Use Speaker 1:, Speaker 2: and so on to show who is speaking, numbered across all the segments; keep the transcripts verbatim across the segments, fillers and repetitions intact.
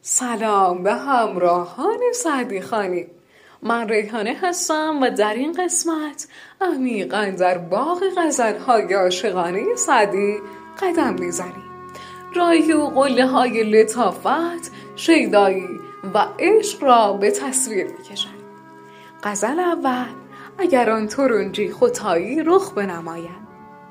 Speaker 1: سلام به همراهان سعدی خانی. من ریحانه هستم و در این قسمت عمیقاً در باغ غزل‌های عاشقانه سعدی قدم می‌زنیم. راهی و قله های لطافت، شیدایی و عشق را به تصویر می‌کشد. غزل اول: اگر آن ترنجی ختایی رخ بنماید.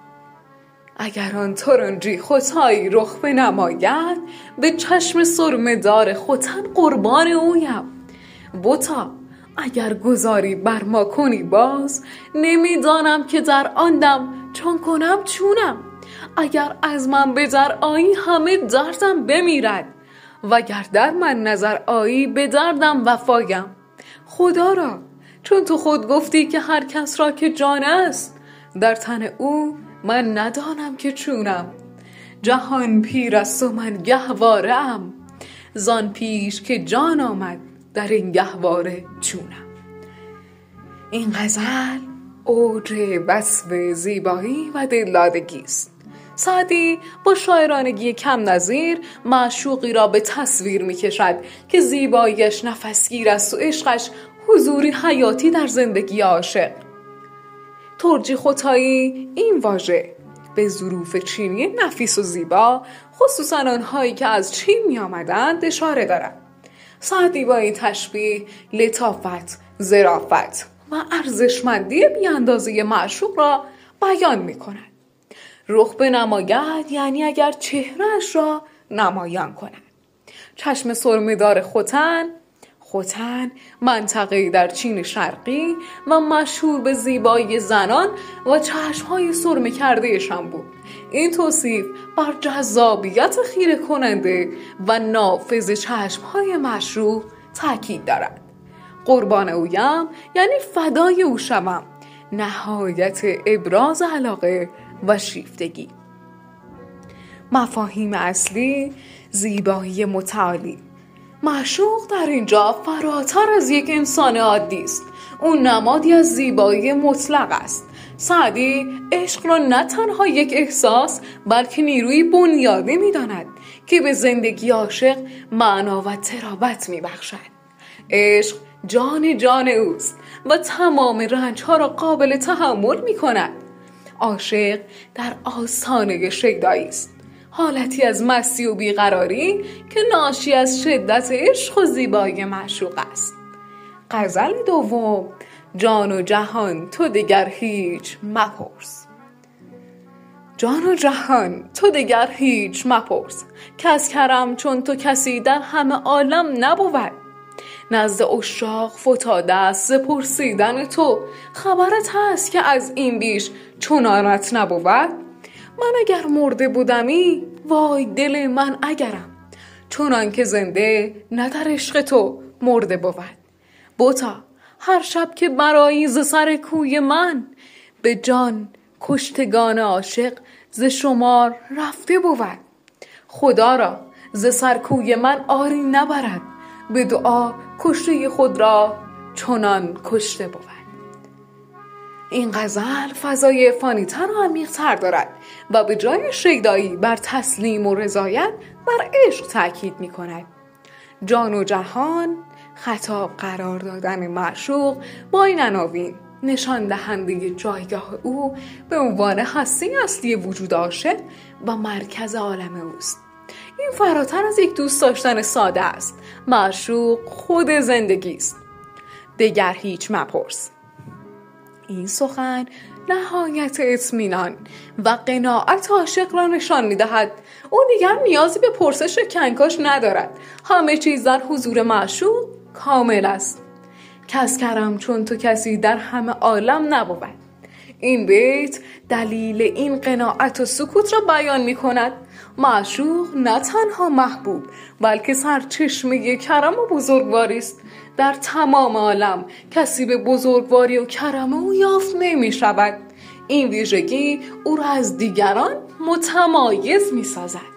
Speaker 1: اگر آن ترنجی ختایی رخ بنماید، به چشم سرمه دار ختن قربان اویم. بتا اگر گذاری بر ما کنی باز، نمیدانم که در آن دم چون کنم چونم. اگر از من به در آیی همه دردم بمیرد، وگر در من نظر آیی به دردم وفایم. خدا را چون تو خود گفتی که هر کس را که جان است، در تن او من ندانم که چونم. جهان پیر است و من گهواره ام، زان پیش که جان آمد در این گهواره چونم. این غزل اوج وصف زیبایی و دلدادگی است. سعدی با شاعرانگی کم نظیر معشوقی را به تصویر می کشد که زیباییش نفسگیر است و عشقش حضوری حیاتی در زندگی عاشق. ترنجی ختایی این واژه به ظروف چینی نفیس و زیبا، خصوصا آنهایی که از چین می آمدند، اشاره دارد. سعدی با این تشبیه لطافت، ظرافت و ارزشمندی بی اندازه معشوق را بیان می کند. رخ بنماید یعنی اگر چهرهش را نمایان کند. چشم سرمه‌دار ختن ختن منطقه‌ای در چین شرقی و مشهور به زیبایی زنان و چشم‌های سرمه کرده‌شان بود. این توصیف بر جذابیت خیره کننده و نافذ چشم‌های مشروق تاکید دارد. قربان اویم یعنی فدای او شوم، نهایت ابراز علاقه و شیفتگی. مفاهیم اصلی: زیبایی متعالی. معشوق در اینجا فراتر از یک انسان عادی است. اون نمادی از زیبایی مطلق است. سعدی عشق را نه تنها یک احساس بلکه نیروی بنیادی می‌داند که به زندگی عاشق معنا و تراوت می‌بخشد. عشق جان جان اوست و تمام رنج‌ها را قابل تحمل می‌کند. عاشق در آستانه شیدایی است، حالتی از مستی و بیقراری که ناشی از شدت عشق و زیبایی معشوق است. غزل دوم: جان و جهان تو دگر هیچ مپرس. جان و جهان تو دگر هیچ مپرس، کس کرم چون تو کسی در همه عالم نبود. نزد عشاق فتاده است ز پرسیدن تو، خبرت هست که از این بیش چنانت نبود. من اگر مرده بودمی وای دل من اگرم، چونان که زنده نه در عشق تو مرده بود. بتا هر شب که برآیی ز سر کوی من، به جان کشتگان عاشق ز شمار رفته بود. خدا را ز سر کوی من آری نبرد، به دعا کشته خود را چنان کشته بود. این غزل فضای فانی‌تر و عمیق‌تر دارد و به جای شیدایی بر تسلیم و رضایت بر عشق تاکید می کند. جان و جهان خطاب قرار دادن معشوق با این عناوین نشان دهنده جایگاه او به عنوان هسته اصلی وجود عاشق و مرکز عالم اوست. این فراتر از یک دوست داشتن ساده است. معشوق خود زندگی است. دگر هیچ مپرس. این سخن نهایت اطمینان و قناعت عاشق را نشان می‌دهد. او دیگر نیازی به پرسش کنکاش ندارد. همه چیز در حضور معشوق کامل است. کس کرم چون تو کسی در همه عالم نبود. این بیت دلیل این قناعت و سکوت را بیان می‌کند. معشوق نه تنها محبوب بلکه سرچشمه کرم و بزرگواری است. در تمام عالم کسی به بزرگواری و کرم او یافت نمی شود. این ویژگی او را از دیگران متمایز می سازد.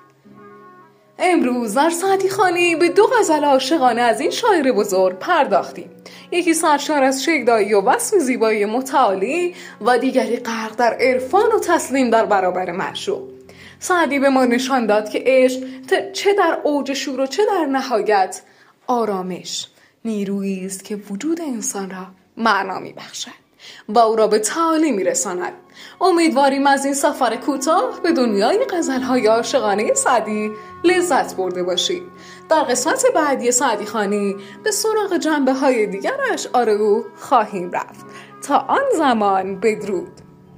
Speaker 1: امروز در سعدی خانی به دو غزل عاشقانه از این شاعر بزرگ پرداختیم. یکی سرشار از شیدایی و وصف زیبایی متعالی و دیگری غرق در عرفان و تسلیم در برابر معشوق. سعدی به ما نشان داد که عشق چه در اوج شور و چه در نهایت آرامش نیرویی است که وجود انسان را معنا می‌بخشد و او را به تعالی می‌رساند. امیدواریم از این سفر کوتاه به دنیای غزل‌های عاشقانه سعدی لذت برده باشید. در قسمت بعدی سعدی خوانی به سراغ جنبه‌های دیگر اشعار او خواهیم رفت. تا آن زمان بدرود.